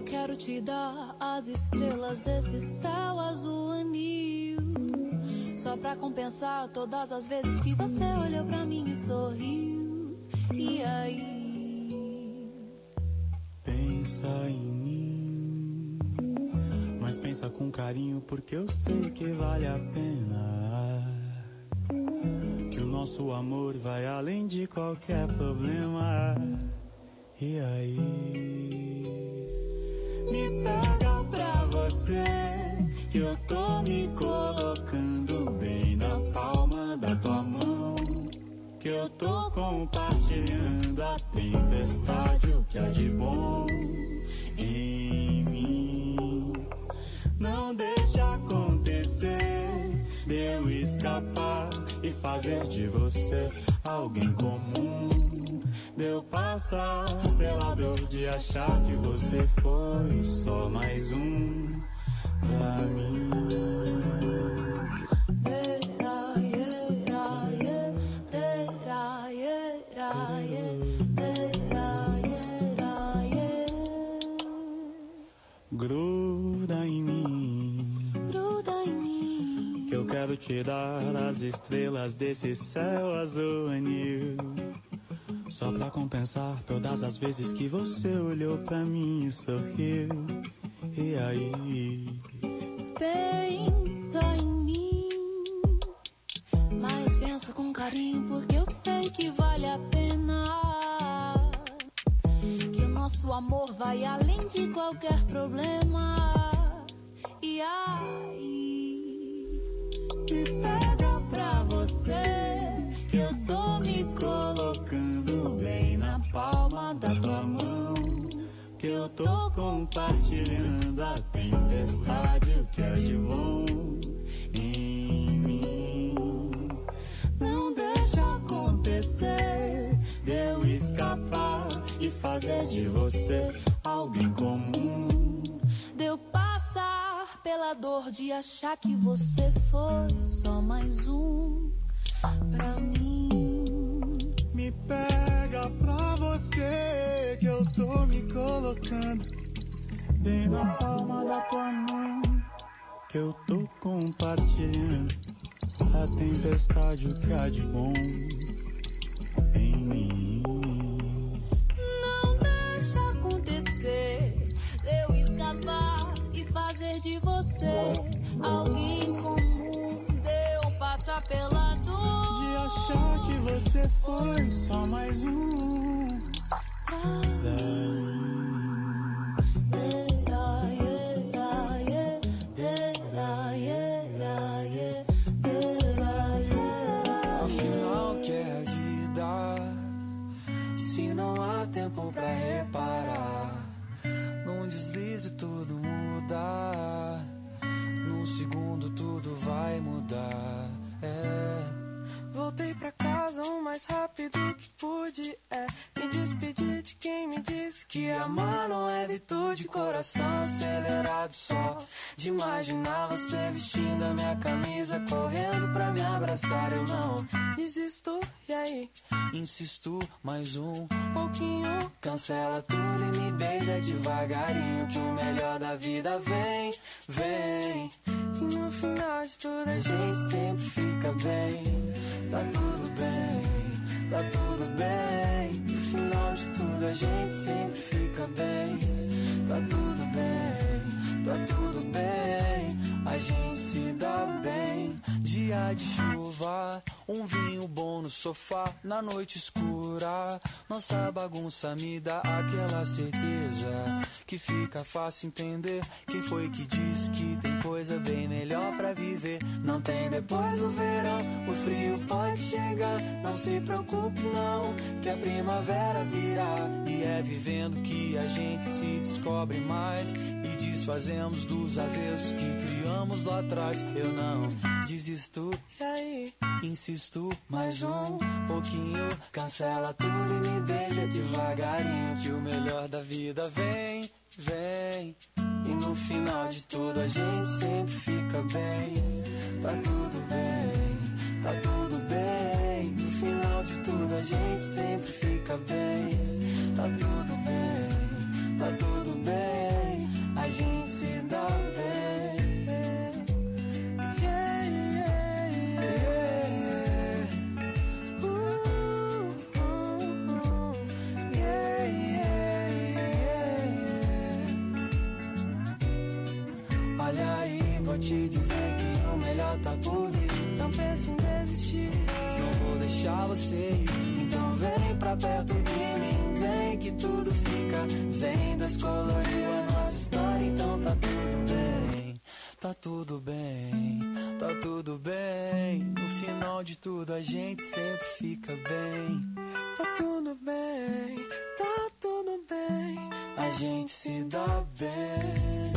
Eu quero te dar as estrelas desse céu azul anil, só pra compensar todas as vezes que você olhou pra mim e sorriu. E aí? Pensa em mim, mas pensa com carinho, porque eu sei que vale a pena. Que o nosso amor vai além de qualquer problema. E aí? Me pega pra você, que eu tô me colocando bem na palma da tua mão. Que eu tô compartilhando a tempestade, o que há de bom em mim. Não deixa acontecer de eu escapar e fazer de você alguém comum. De eu passar pela dor de achar que você foi só mais um pra mim. Gruda em mim, que eu quero te dar as estrelas desse céu azul anil, só pra compensar todas as vezes que você olhou pra mim e sorriu. E aí? Pensa em mim, mas pensa com carinho, porque eu sei que vale a pena. Que o nosso amor vai além de qualquer problema. E aí? Me pega pra você, que eu tô me colocando bem na palma da tua mão. Que eu tô compartilhando a tempestade, o que é de bom em mim. Não deixa acontecer de eu escapar e fazer de você alguém comum. De eu passar pela dor de achar que você foi só mais um pra mim. Me pega pra você, que eu tô me colocando bem na palma da tua mão. Que eu tô compartilhando a tempestade, o que há de bom em mim. Não deixa acontecer, eu escapar e fazer de você alguém comum. De eu passar pela dor de achar que você foi só mais um pra mim. Afinal, que é a vida, se não há tempo pra reparar? Num deslize tudo muda, num segundo tudo vai mudar. Voltei pra casa o mais rápido que pude. Me despedi de quem me disse que amar não é virtude. Coração acelerado só de imaginar você vestindo a minha camisa, correndo pra me abraçar. Eu não desisto, e aí? Insisto, mais um pouquinho. Cancela tudo e me beija devagarinho, que o melhor da vida vem, vem. E no final de tudo a gente sempre fica bem. Tá tudo bem, tá tudo bem. No final de tudo a gente sempre fica bem. Tá tudo bem, tá tudo bem. A gente se dá bem. Dia de chuva, um vinho bom no sofá, na noite escura. Nossa bagunça me dá aquela certeza que fica fácil entender quem foi que disse que tem coisa bem melhor pra viver. Não tem depois do verão, o frio pode chegar. Não se preocupe não, que a primavera virá. E é vivendo que a gente se descobre mais e desfazemos dos avessos que criamos lá atrás. Eu não desisto, e aí? Insisto, mais um pouquinho. Cancela tudo e me beija devagarinho, que o melhor da vida vem, vem. E no final de tudo a gente sempre fica bem. Tá tudo bem, tá tudo bem. No final de tudo a gente sempre fica bem. Tá tudo bem, tá tudo bem. ainda tá por vir. Não pense em desistir, não vou deixar você ir. Então vem pra perto de mim, vem que tudo fica zen. Descoloriu a nossa história, então tá tudo bem. Tá tudo bem, tá tudo bem. No final de tudo a gente sempre fica bem. Tá tudo bem, tá tudo bem. A gente se dá bem.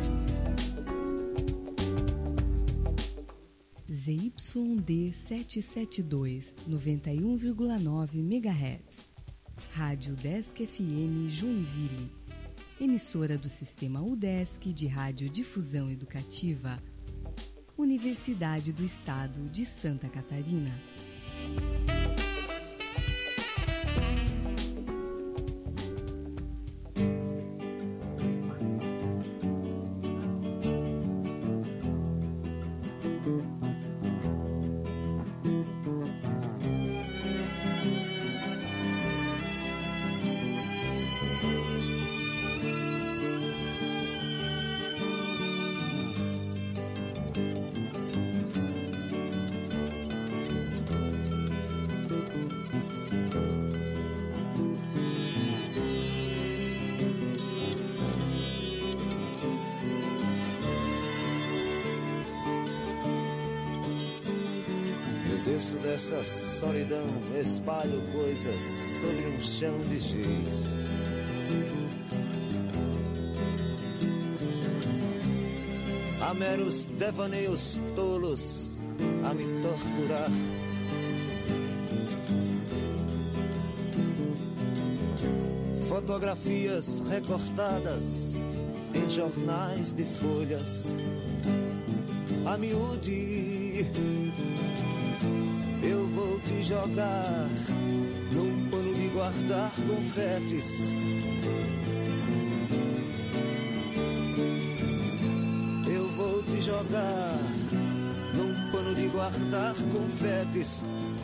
ZYD 772, 91,9 MHz. Rádio Udesc FM Joinville. Emissora do Sistema Udesc de Radiodifusão Educativa. Universidade do Estado de Santa Catarina. Desço dessa solidão, espalho coisas sobre um chão de giz. Há meros devaneios tolos a me torturar. Fotografias recortadas em jornais de folhas. A miúde eu vou te jogar num pano de guardar confetes. Eu vou te jogar num pano de guardar confetes.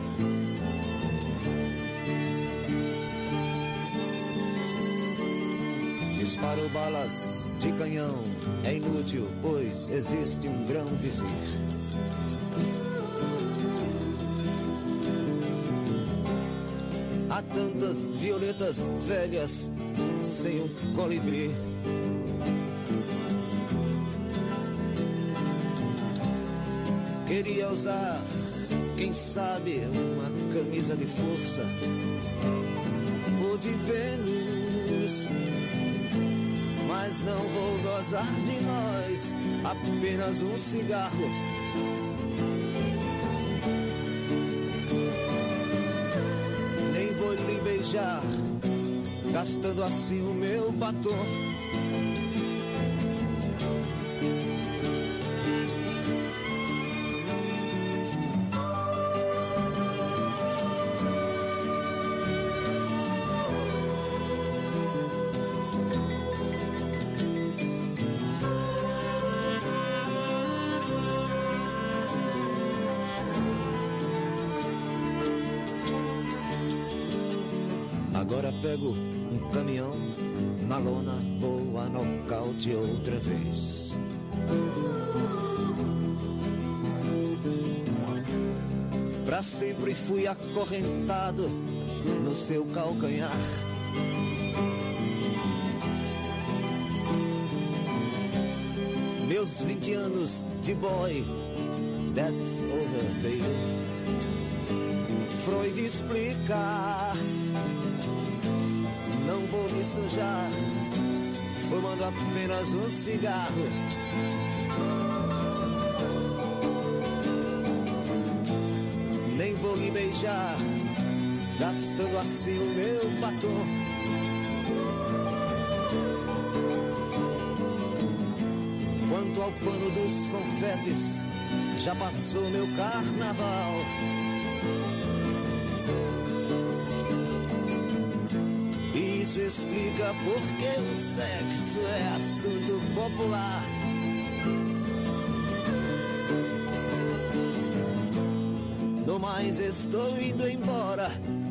Disparo balas de canhão, é inútil, pois existe um grão vizir. Há tantas violetas velhas sem um colibri. Queria usar, quem sabe, uma camisa de força ou de Vênus, mas não vou gozar de nós, apenas um cigarro. Nem vou lhe beijar, gastando assim o meu batom. Agora pego um caminhão, na lona vou a nocaute outra vez. Pra sempre fui acorrentado no seu calcanhar. Meus 20 anos de boy, that's over, baby. Freud explica, não vou me sujar, fumando apenas um cigarro. Nem vou lhe beijar, gastando assim o meu batom. Quanto ao pano dos confetes, já passou meu carnaval. Isso explica porque o sexo é assunto popular. No mais estou indo embora.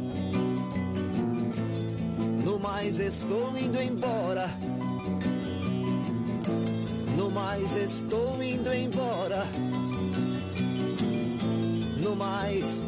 No mais estou indo embora. No mais estou indo embora. quero mais.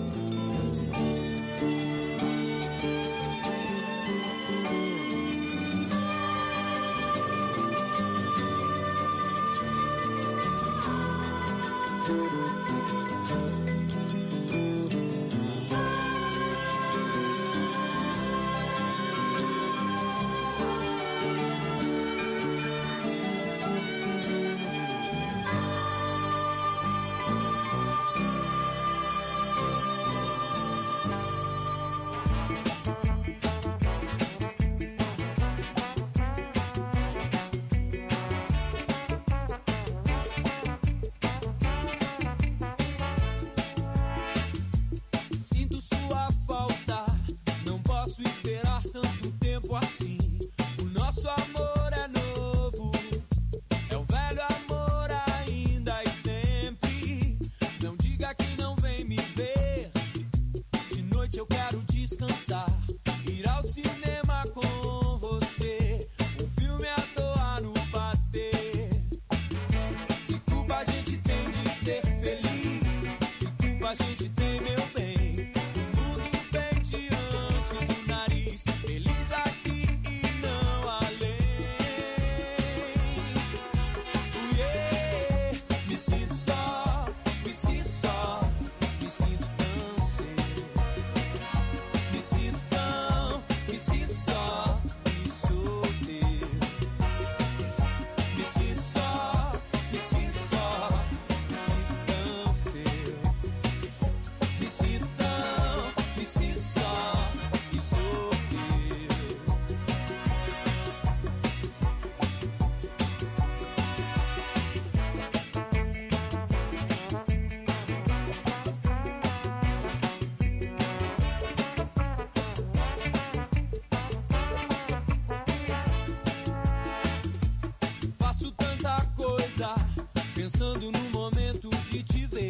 Pensando no momento de te ver.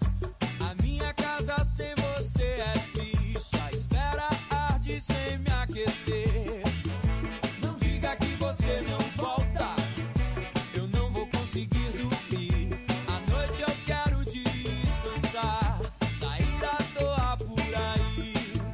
A minha casa sem você é triste. A espera arde sem me aquecer. Não diga que você não volta. Eu não vou conseguir dormir. À noite eu quero descansar. Sair à toa por aí.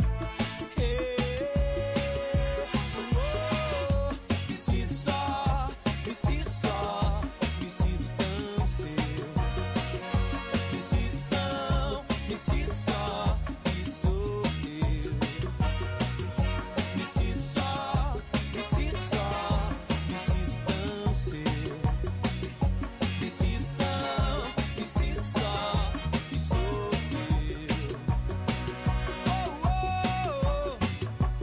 Me sinto só, me sinto só. Me sinto tão seu. Me sinto tão, me sinto só. E sou eu. Me sinto só, me sinto só. Me sinto tão seu. Me sinto tão, me sinto só. E sou eu. Oh, oh, oh.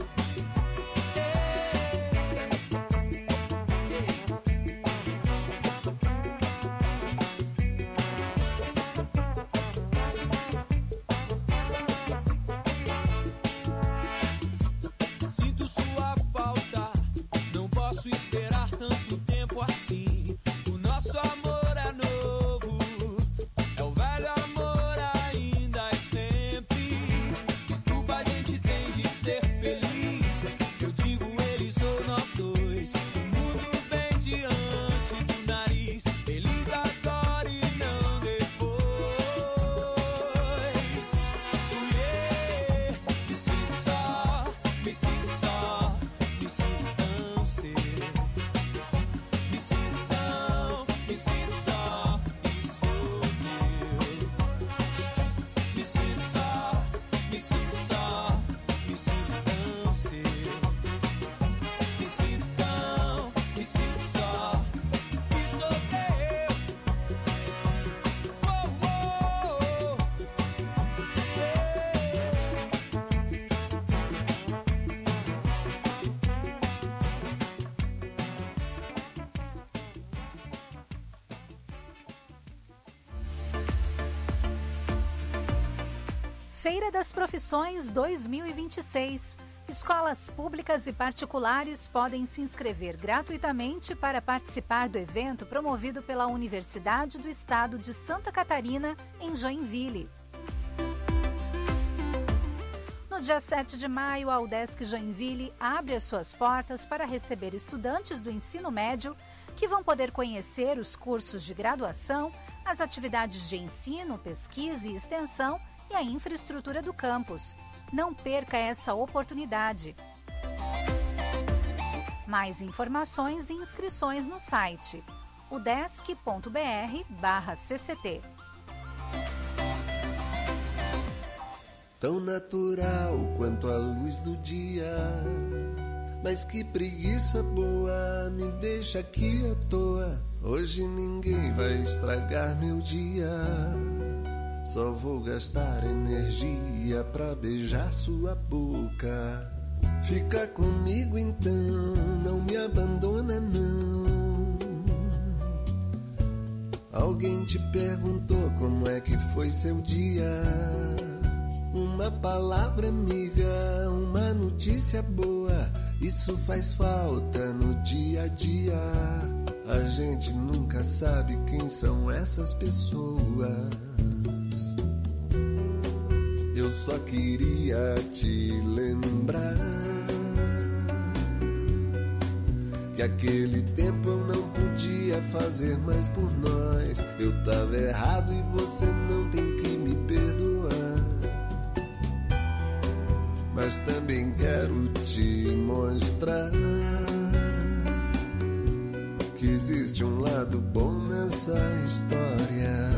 Sinto sua falta, não posso esperar tanto tempo assim. O nosso amor é novo, é o velho amor ainda e sempre. Que culpa a gente tem de ser feliz? Eu digo eles ou nós dois. O mundo vem diante do nariz, feliz agora e não depois. Me sinto só, me sinto só, me sinto tão seu. Me sinto tão, me sinto só, e sou eu. Me sinto só, me sinto só, me sinto tão seu. Me sinto tão, me sinto só, e sou eu. Oh, oh, oh. Feira das Profissões 2026. Escolas públicas e particulares podem se inscrever gratuitamente para participar do evento promovido pela Universidade do Estado de Santa Catarina, em Joinville. No dia 7 de maio, a UDESC Joinville abre as suas portas para receber estudantes do ensino médio que vão poder conhecer os cursos de graduação, as atividades de ensino, pesquisa e extensão e a infraestrutura do campus. Não perca essa oportunidade. Mais informações e inscrições no site udesc.br/cct. Tão natural quanto a luz do dia, mas que preguiça boa, me deixa aqui à toa. Hoje ninguém vai estragar meu dia, só vou gastar energia pra beijar sua boca. Fica comigo então, não me abandona não. Alguém te perguntou como é que foi seu dia? Uma palavra amiga, uma notícia boa, isso faz falta no dia a dia. A gente nunca sabe quem são essas pessoas. Eu só queria te lembrar que aquele tempo eu não podia fazer mais por nós. Eu tava errado e você não tem que me perdoar. Mas também quero te mostrar que existe um lado bom nessa história.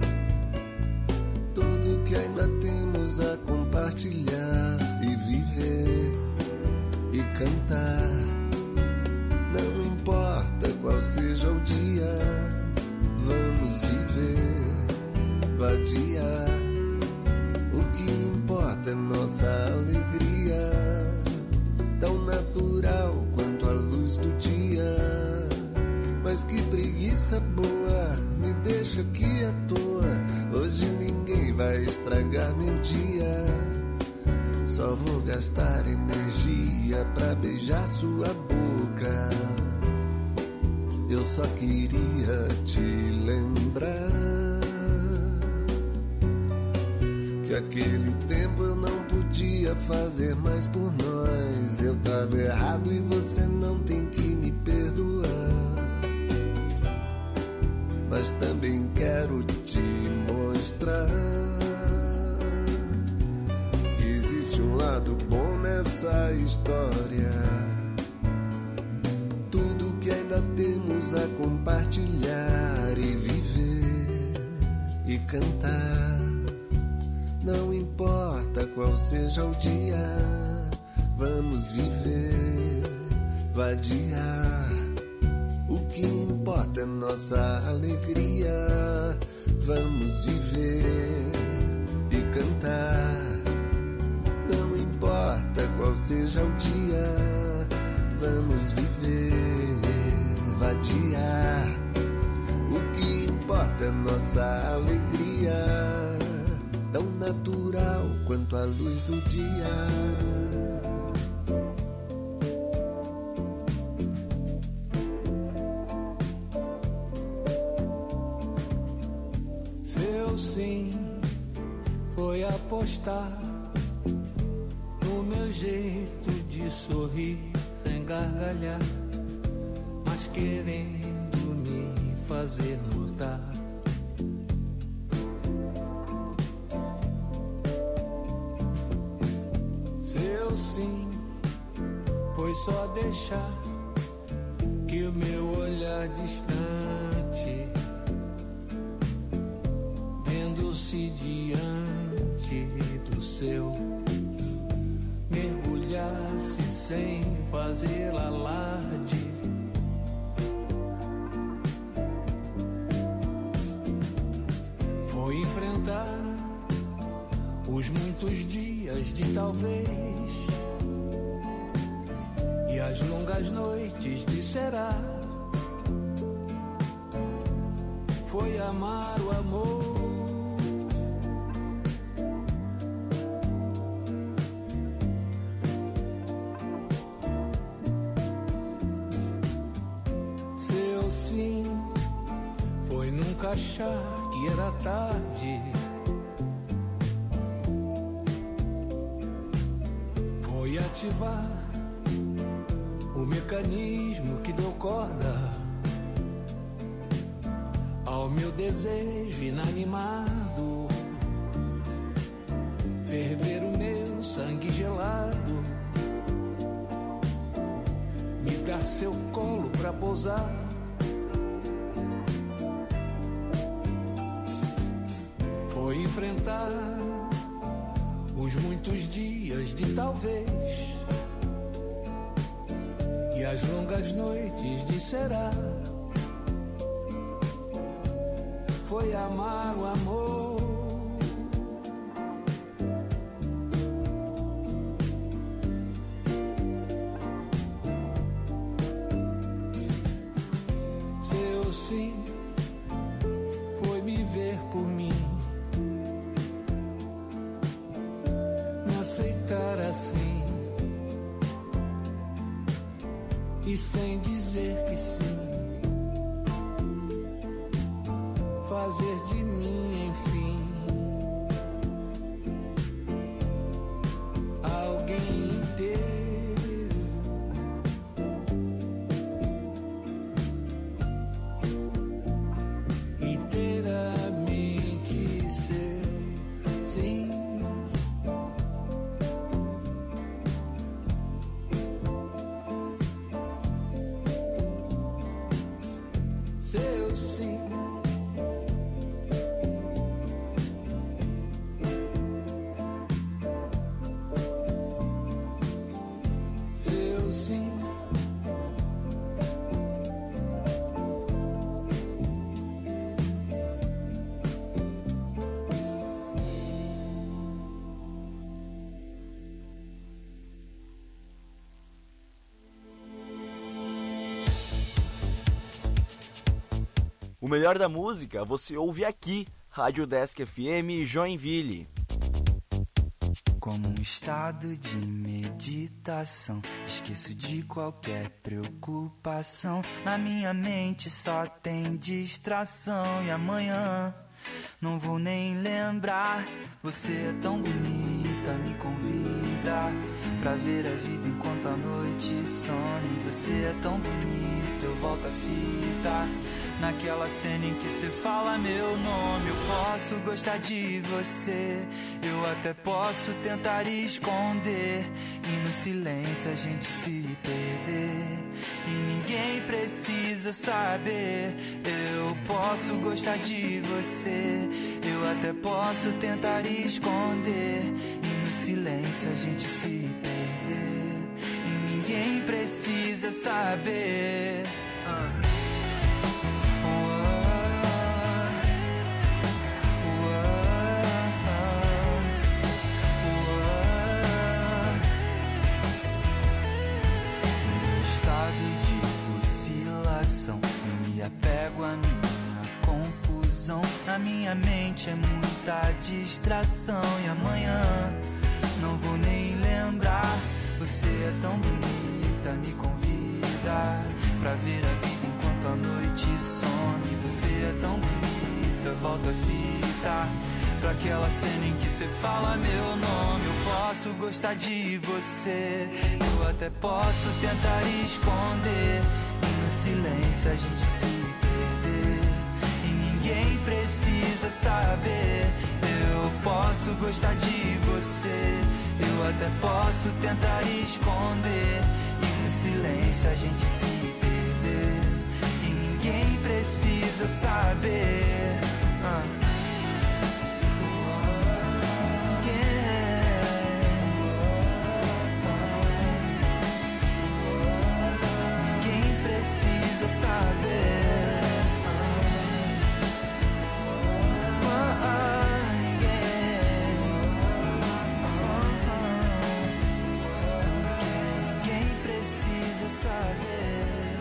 Tudo que ainda temos a compartilhar e viver e cantar. Não importa qual seja o dia, vamos viver, vadiar. O que importa é nossa alegria, tão natural quanto a luz do dia. Mas que preguiça boa, me deixa aqui à toa. Hoje ninguém vai estragar meu dia, só vou gastar energia pra beijar sua boca. Eu só queria te lembrar que aquele tempo eu não podia fazer mais por nós. Eu tava errado e você não tem que me perdoar. Mas também quero te mostrar que existe um lado bom nessa história. Tudo que ainda temos a compartilhar e viver e cantar. Não importa qual seja o dia, vamos viver, vadiar. O que importa é nossa alegria, vamos viver e cantar. Não importa qual seja o dia, vamos viver, vadiar. O que importa é nossa alegria, tão natural quanto a luz do dia. Seu sim foi apostar no meu jeito de sorrir sem gargalhar, mas querendo me fazer notar. Seu sim foi só deixar que o meu olhar distante, vendo-se diante do seu, mergulhasse sem fazer alarde. Foi enfrentar os muitos dias de talvez e as longas noites de será. Foi amar o amor, seu sim foi nunca achar que era tarde. Foi ativar o mecanismo que deu corda ao meu desejo inanimado. ferver o meu sangue gelado, me dar seu colo pra pousar. Foi enfrentar os muitos dias de talvez e as longas noites de será. Foi amar o amor. Seu sim foi me ver por mim, me aceitar assim e sem dizer que sim, fazer de mim, enfim, alguém inteiro. Inteiramente seu, sim. Seu sim. Seu sim. O melhor da música você ouve aqui, Rádio Desk FM Joinville. Como um estado de meditação, esqueço de qualquer preocupação. Na minha mente só tem distração. E amanhã não vou nem lembrar. Você é tão bonita, me convida pra ver a vida enquanto a noite some. Você é tão bonita, eu volto a fita. Naquela cena em que cê fala meu nome. Eu posso gostar de você, eu até posso tentar esconder, e no silêncio a gente se perder, e ninguém precisa saber. Eu posso gostar de você, eu até posso tentar esconder, e no silêncio a gente se perder, e ninguém precisa saber. Eu me apego à minha confusão. Na minha mente é muita distração. E amanhã não vou nem lembrar. Você é tão bonita, me convida pra ver a vida enquanto a noite some. Você é tão bonita, volta a fita pra aquela cena em que cê fala meu nome. Eu posso gostar de você, eu até posso tentar esconder, e no silêncio a gente se perder, e ninguém precisa saber. Eu posso gostar de você, eu até posso tentar esconder, e no silêncio a gente se perder, e ninguém precisa saber. Precisa saber. Ninguém precisa saber.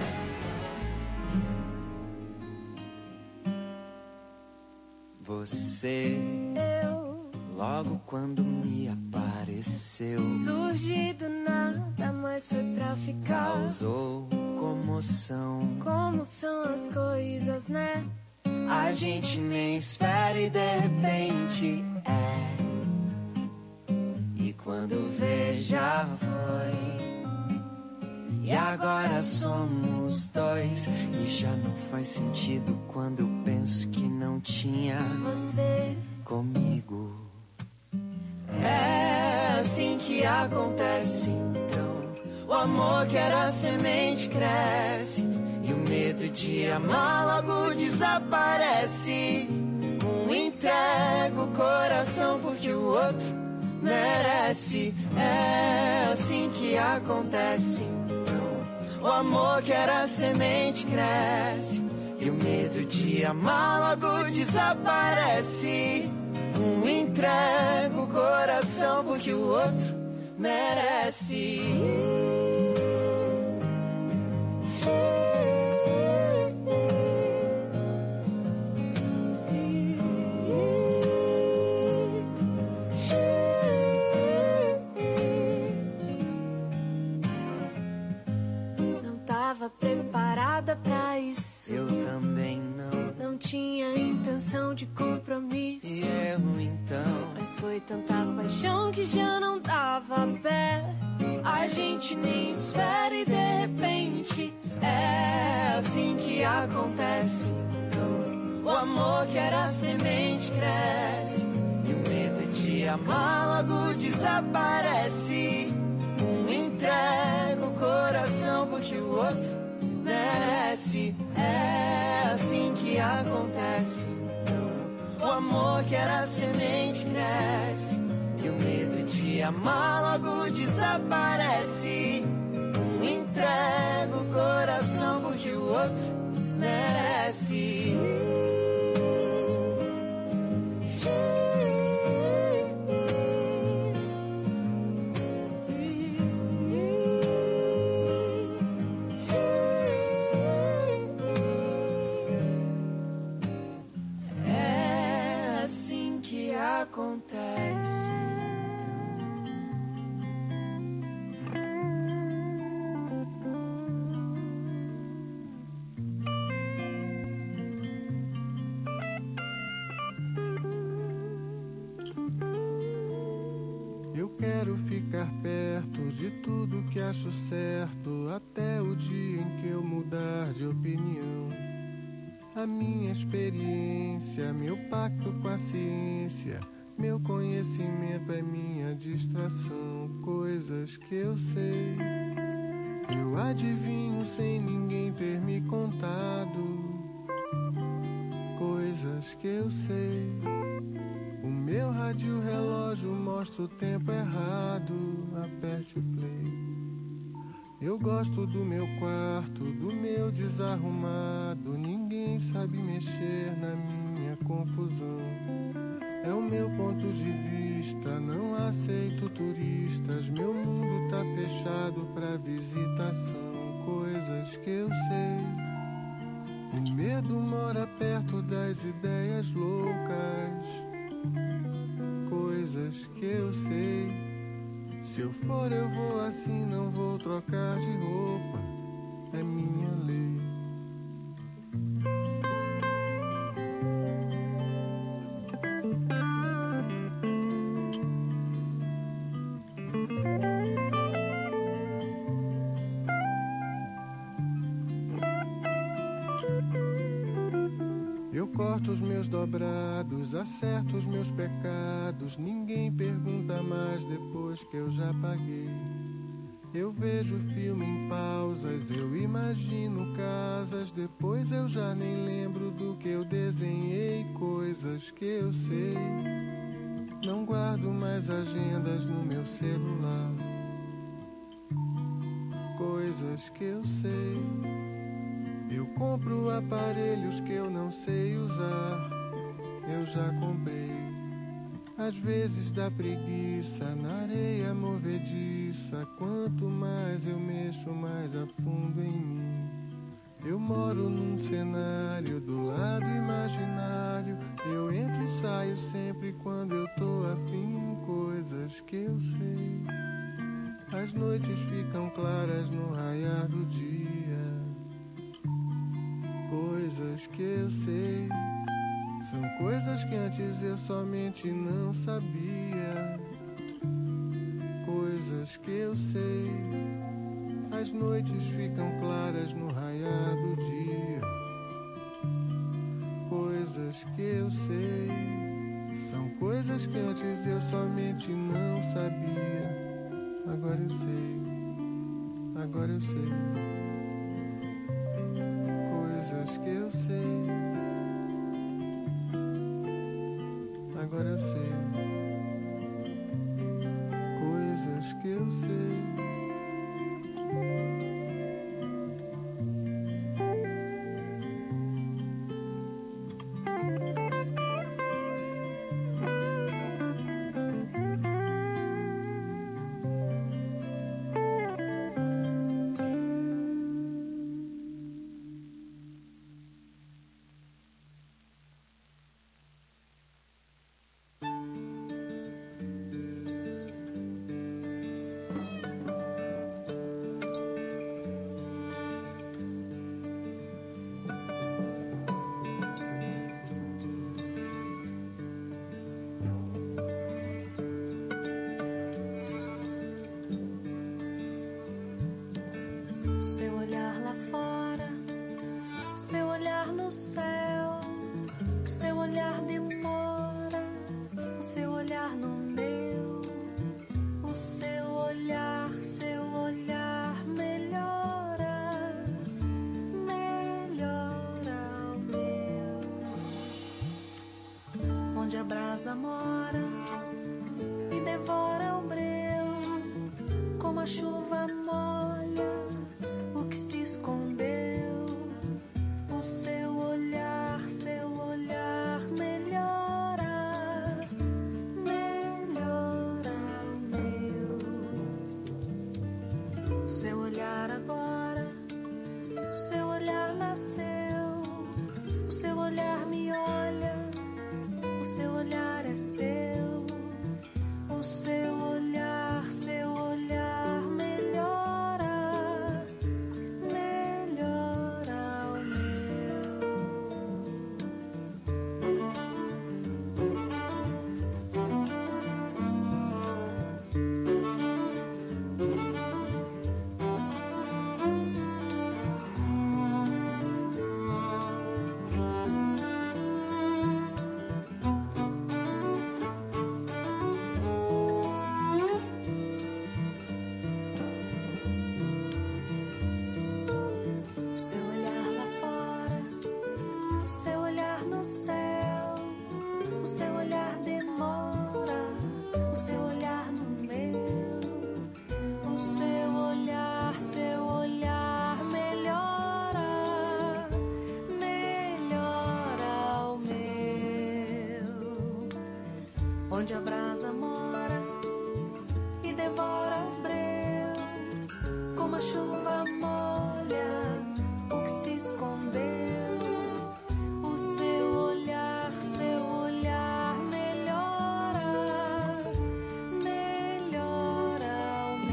Você, eu, logo quando me apareceu, surgi do nada, mas foi pra ficar. Causou comoção. Como são as coisas, né? A gente nem espera e de repente é. E quando vê já foi. E agora somos dois. E já não faz sentido quando eu penso que não tinha você comigo. é assim que acontece. Então, o amor que era semente cresce e o medo de amar logo desaparece. Um entrega o coração porque o outro merece. É assim que acontece. Então, o amor que era semente cresce e o medo de amar logo desaparece. Um entrega o coração porque o outro merece. Não tava preparada pra isso. Eu também não. Não tinha intenção de compromisso. E eu então. Mas foi tanta paixão que já não dava pé. A gente nem espera e de repente é assim que acontece. Então, o amor que era semente cresce e o medo de amar logo desaparece. Um entrega o coração porque o outro merece. É assim que acontece. Então, o amor que era semente cresce e o medo de amar logo desaparece. Um entrega o coração porque o outro merece. É assim que acontece. Eu quero ficar perto de tudo que acho certo, até o dia em que eu mudar de opinião. A minha experiência, meu pacto com a ciência, meu conhecimento é minha distração. Coisas que eu sei, eu adivinho sem ninguém ter me contado. Coisas que eu sei, o meu rádio relógio mostra o tempo errado. Aperte o play. Eu gosto do meu quarto, do meu desarrumado. Ninguém sabe mexer na minha confusão. É o meu ponto de vista, não aceito turistas. Meu mundo tá fechado pra visitação. Coisas que eu sei, o medo mora perto das ideias loucas. Coisas que eu sei, se eu for eu vou assim, não vou trocar de roupa. É minha lei. Eu corto os meus dobrados, acerto os meus pecados. Ninguém pergunta mais depois que eu já paguei. Eu vejo filme em pausas, eu imagino casas. Depois eu já nem lembro do que eu desenhei. Coisas que eu sei, não guardo mais agendas no meu celular. Coisas que eu sei, eu compro aparelhos que eu não sei usar. Eu já comprei. Às vezes dá preguiça na areia movediça. Quanto mais eu mexo, mais afundo em mim. Eu moro num cenário do lado imaginário. Eu entro e saio sempre quando eu tô afim. Coisas que eu sei, as noites ficam claras no raiar do dia. Coisas que eu sei, são coisas que antes eu somente não sabia. Coisas que eu sei, as noites ficam claras no raiar do dia. Coisas que eu sei, são coisas que antes eu somente não sabia. Agora eu sei, agora eu sei. Coisas que eu sei. Agora eu sei. Coisas que eu sei. Onde a brasa mora e devora o breu, como a chuva molha o que se escondeu. O seu olhar melhora, melhora o meu. O seu olhar agora, o seu olhar nasceu, o seu olhar me olha. Seu olhar é seu, o seu olhar melhora, melhora o onde a brasa mora e devora o breu, como a chuva molha o que se escondeu. O seu olhar melhora, melhora o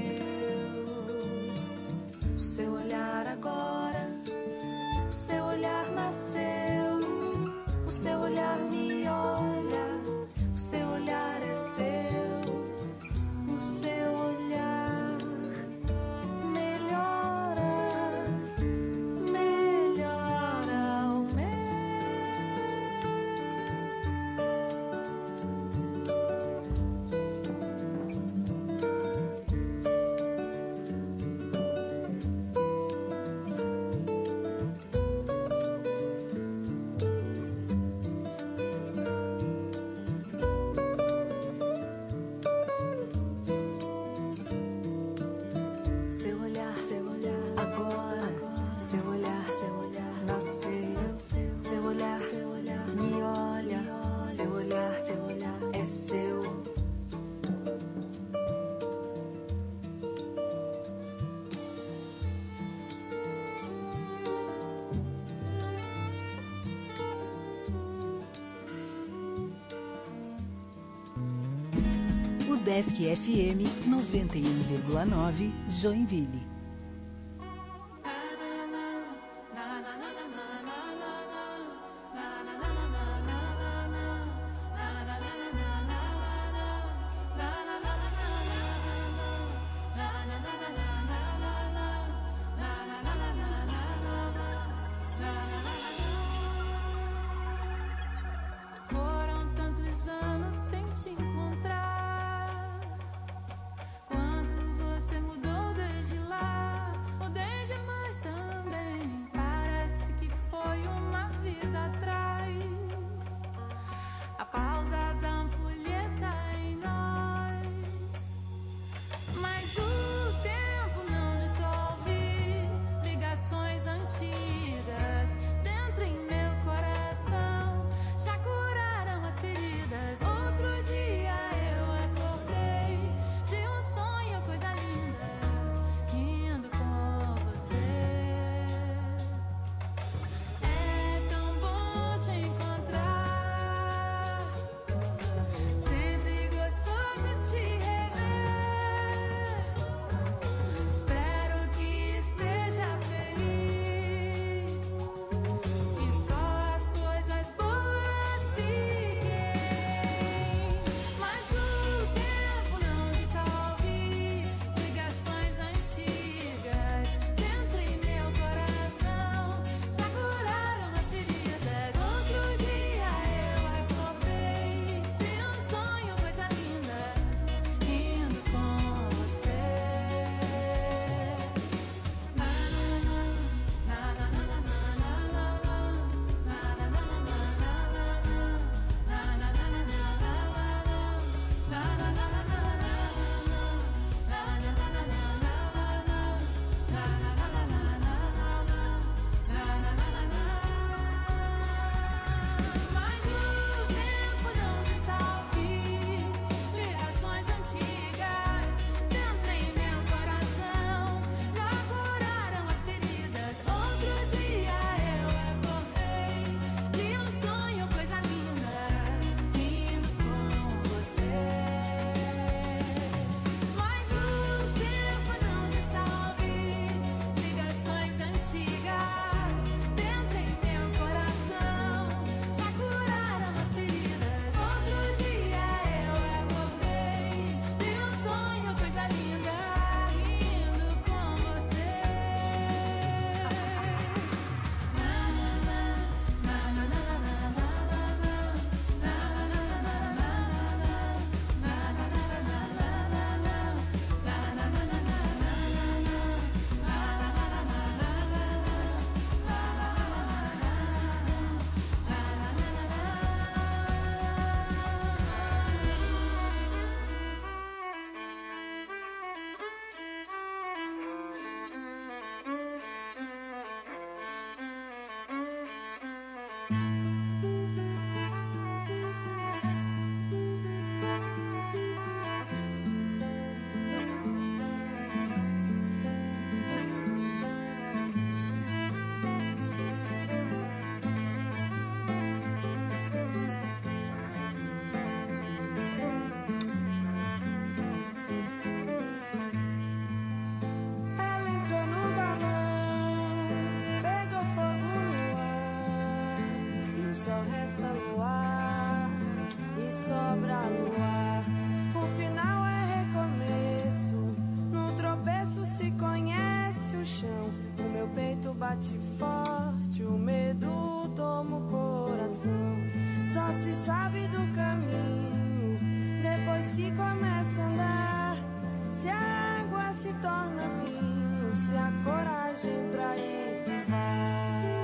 meu. O seu olhar agora, o seu olhar nasceu, o seu olhar me olha. Seu olhar é seu, o seu olhar melhora, melhora o meu. Desk FM 91,9 Joinville. Foram tantos anos sem te encontrar. Quanto só resta luar e sobra luar. O final é recomeço, no tropeço se conhece o chão. O meu peito bate forte, o medo toma o coração. Só se sabe do caminho depois que começa a andar. Se a água se torna vinho, se a coragem pra ir vai.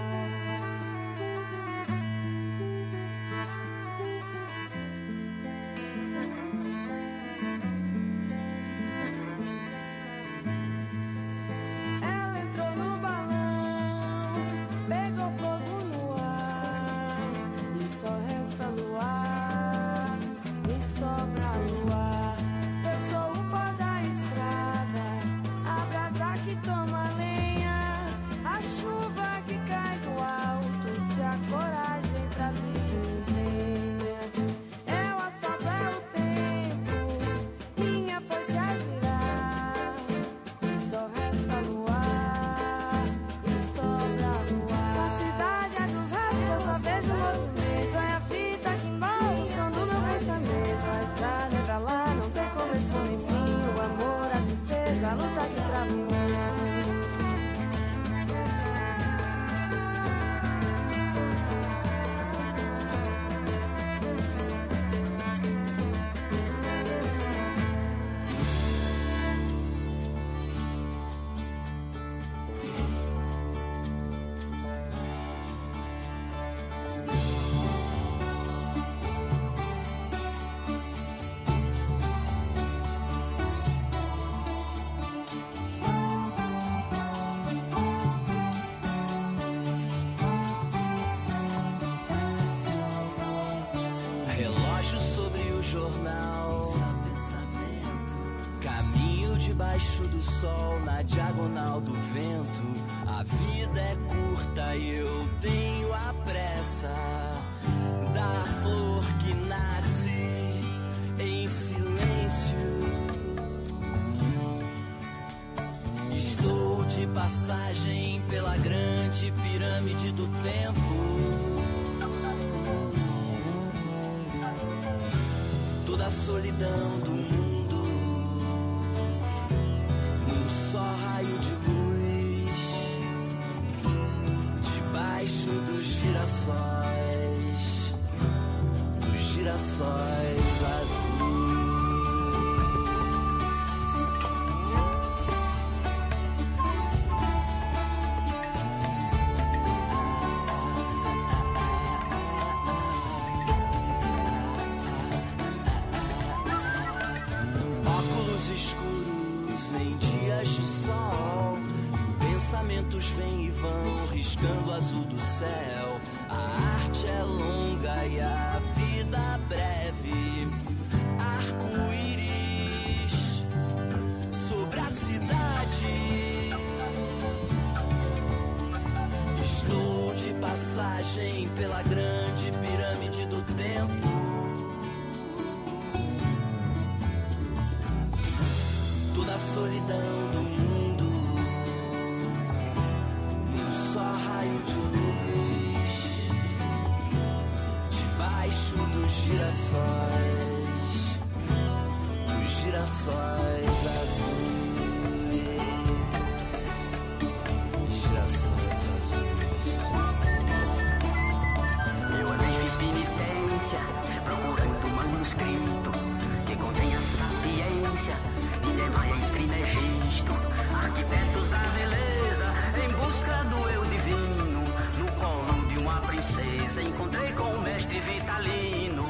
Debaixo do sol, na diagonal do vento. A vida é curta e eu tenho a pressa da flor que nasce em silêncio. Estou de passagem pela grande pirâmide do tempo. Toda a solidão do mundo, só raio de luz debaixo dos girassóis azuis. Óculos escuros em dias de sol, pensamentos vêm e vão riscando o azul do céu. A arte é longa e a vida breve. Arco-íris sobre a cidade. Estou de passagem pela grande pirâmide do tempo. Toda a solidão do mundo num só raio de luz debaixo dos girassóis azuis. Girassóis azuis. Eu andei, fiz penitência, procurando um manuscrito que contenha sapiência. Niemeyer em Trismegisto, arquitetos da beleza, em busca do eu divino. No colo de uma princesa, encontrei com o mestre Vitalino.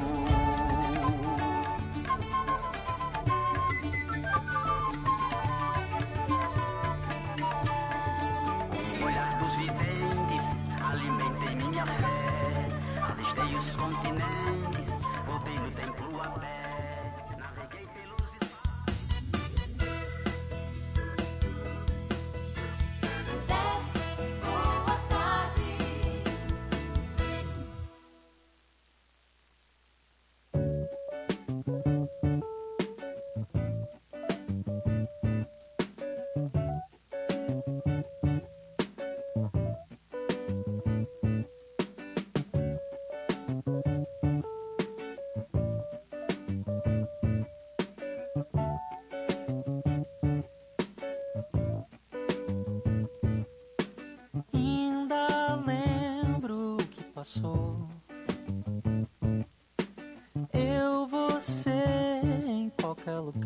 Com o olhar dos videntes, alimentei minha fé. Avistei os continentes, voltei no templo a pé. Naveguei pelos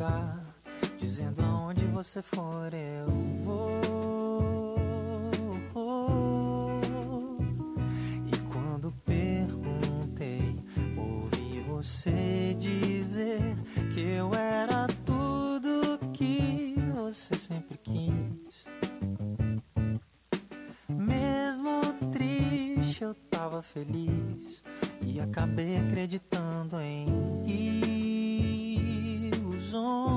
lugar, dizendo aonde você for eu vou. E quando perguntei, ouvi você dizer que eu era tudo que você sempre quis. Mesmo triste eu tava feliz e acabei acreditando em ilusões.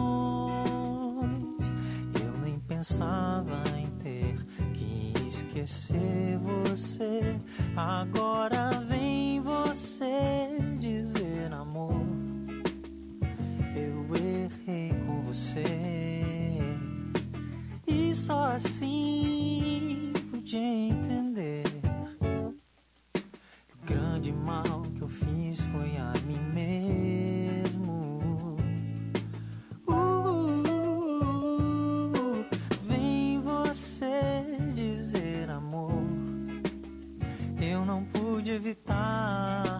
Eu nem pensava em ter que esquecer você. Agora vem você dizer amor, eu errei com você. E só assim pude entender que o grande mal que eu fiz foi a mim mesmo. Vem você dizer amor, eu não pude evitar.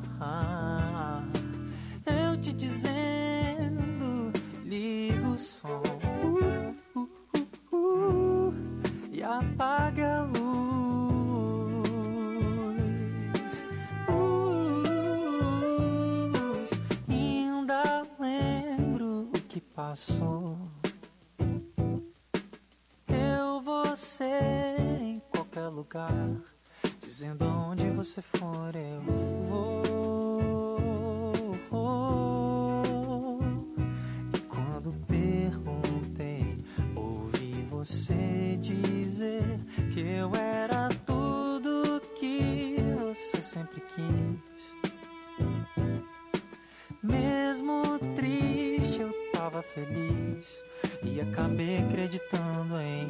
Eu te dizendo, liga o som e apaga a luz. Ainda lembro o que passou. Eu, você, em qualquer lugar, dizendo aonde você for eu vou. E quando perguntei, ouvi você dizer que eu era tudo que você sempre quis. Mesmo triste eu tava feliz e acabei acreditando em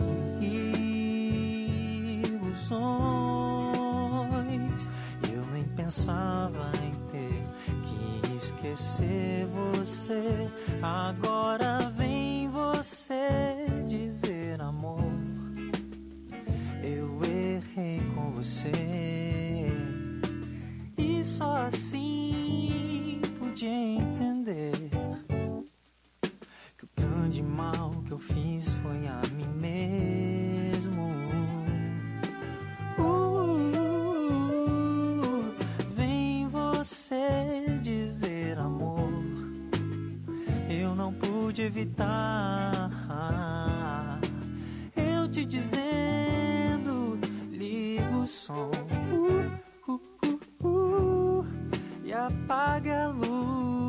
ilusões. Eu nem pensava em ter que esquecer você. Agora vem você dizer amor, eu errei com você. E só assim pude entender que o grande mal que eu fiz foi a mim mesmo. Vem você dizer amor, eu não pude evitar. Eu te dizendo, liga o som e apaga a luz.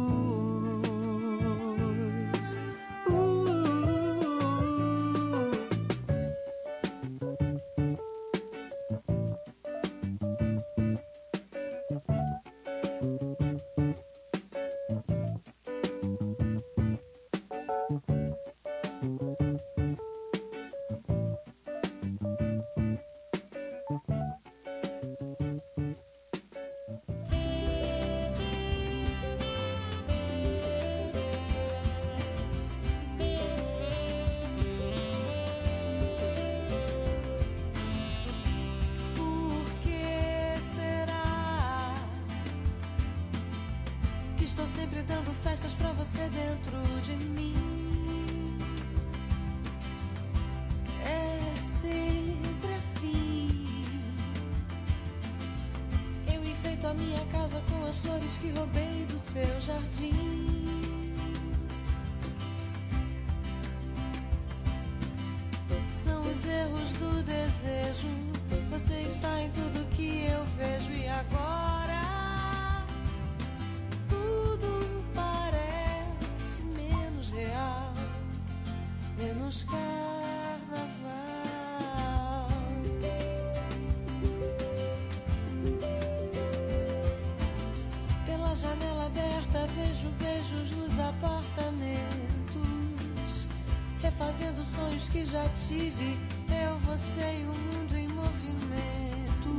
Refazendo sonhos que já tive, eu, você e o mundo em movimento.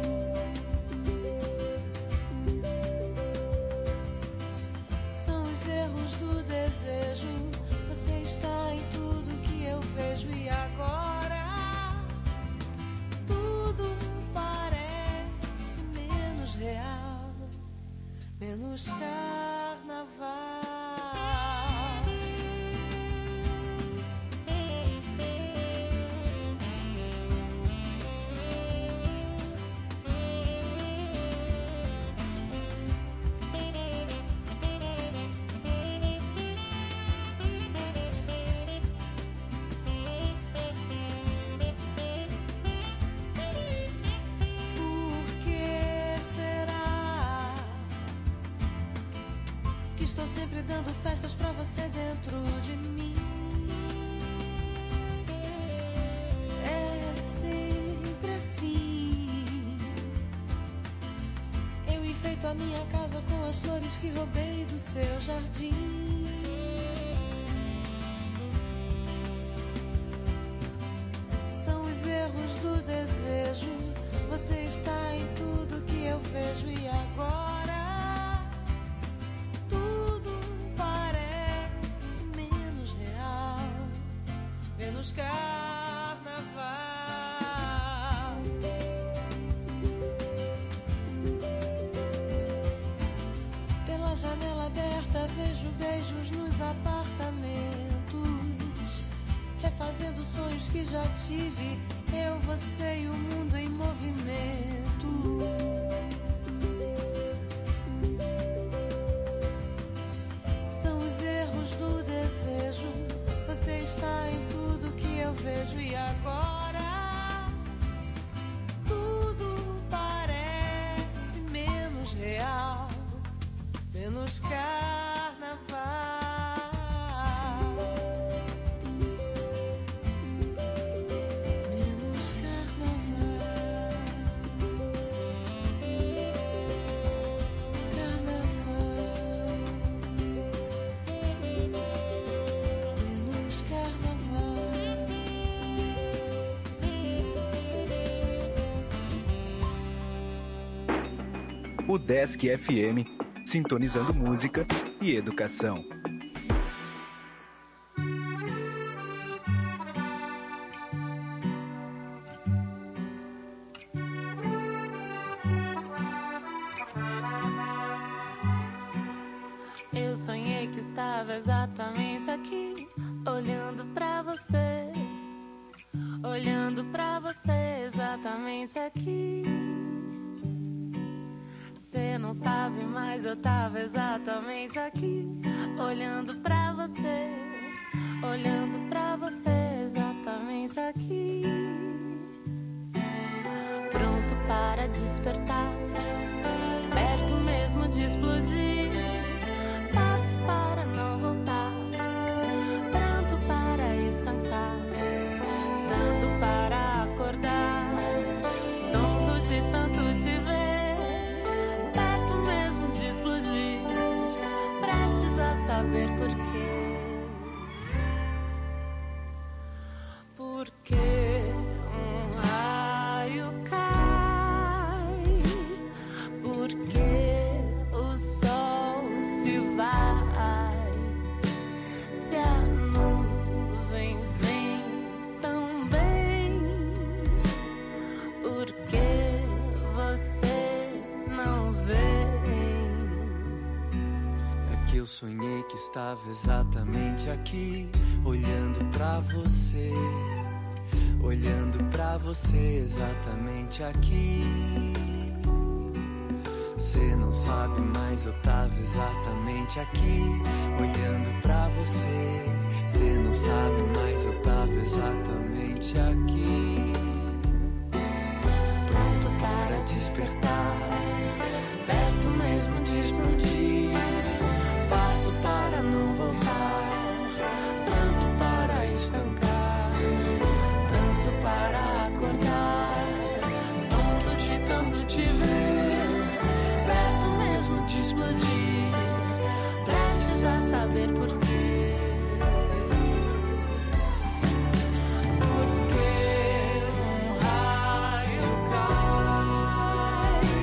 São os erros do desejo. Você está em tudo que eu vejo e agora tudo parece menos real, menos carnaval. minha casa com as flores que roubei do seu jardim. São os erros do desejo. Você está em tudo que eu vejo e agora tudo parece menos real, menos carnaval. Pela janela aberta vejo beijos nos apartamentos, refazendo sonhos que já tive. Eu, você e o mundo em movimento. São os erros do desejo. Você está em tudo que eu vejo e agora tudo parece menos real, menos carnaval. O Desk FM, sintonizando música e educação. Eu sonhei que estava exatamente aqui, olhando pra você, olhando pra você exatamente aqui. Você não sabe, mas eu tava exatamente aqui, olhando pra você, olhando pra você exatamente aqui. Pronto para despertar, perto mesmo de explodir, parto para não voltar, pronto para estancar, tanto para acordar, tonto de tanto te ver. Saber por quê? Porque um raio cai, porque o sol se vai, se a nuvem vem também, porque você não vê. Eu sonhei que estava exatamente aqui, olhando pra você, olhando pra você exatamente aqui. Você não sabe, mas eu tava exatamente aqui, olhando pra você. Você não sabe, mas eu tava exatamente aqui, pronto para despertar, perto mesmo de explodir. Parto para não voltar, pronto para estancar, tanto para acordar, tonto de tanto te ver, perto mesmo de explodir, prestes a saber por quê. Porque um raio cai,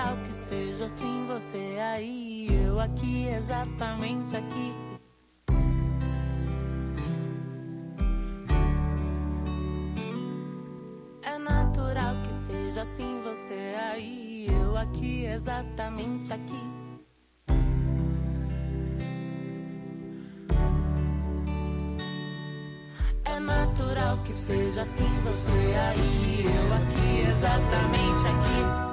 natural que seja assim, você aí, eu aqui, exatamente aqui. É natural que seja assim, você aí, eu aqui, exatamente aqui. É natural que seja assim, você aí, eu aqui, exatamente aqui.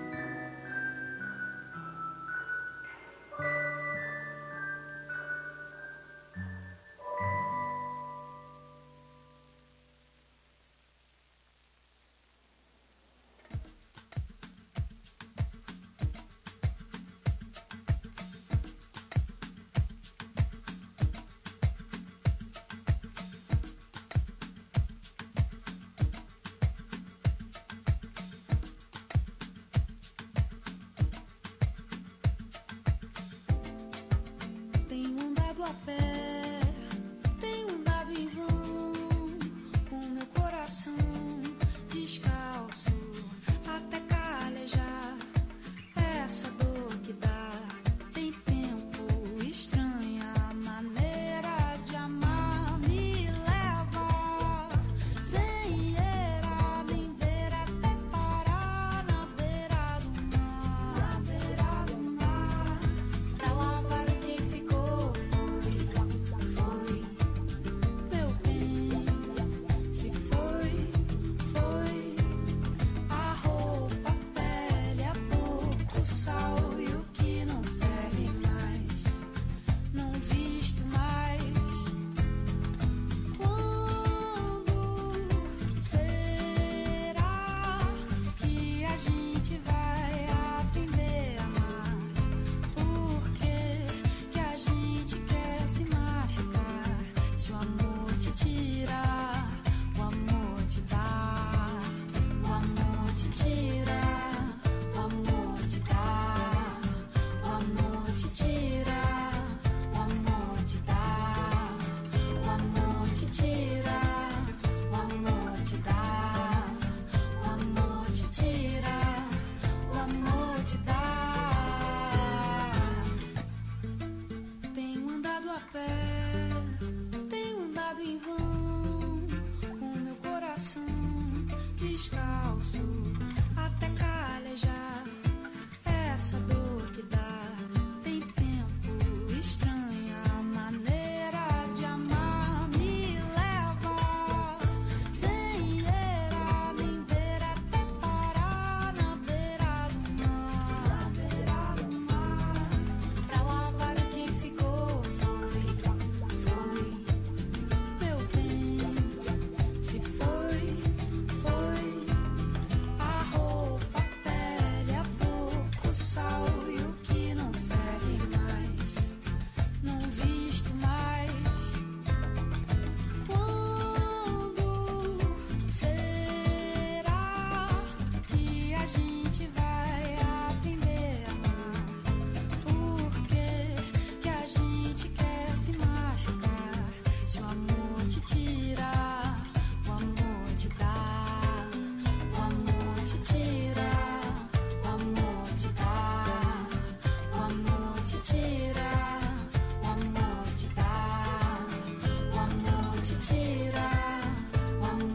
A pé, tenho andado em vão, o meu coração descalço, até calejar, essa dor que dá, tem tempo, estranha maneira de amar, me leva, sem era, nem beira, até parar na beira do mar, pra lavar quem ficou. Descalço, até calejar, essa dor que dá, tem tempo, estranha maneira de amar, me leva, sem era, nem beira, até parar na beira do mar, pra lavar quem ficou, foi, meu bem, se foi.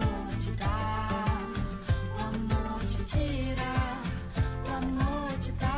Te dá, o amor te dá.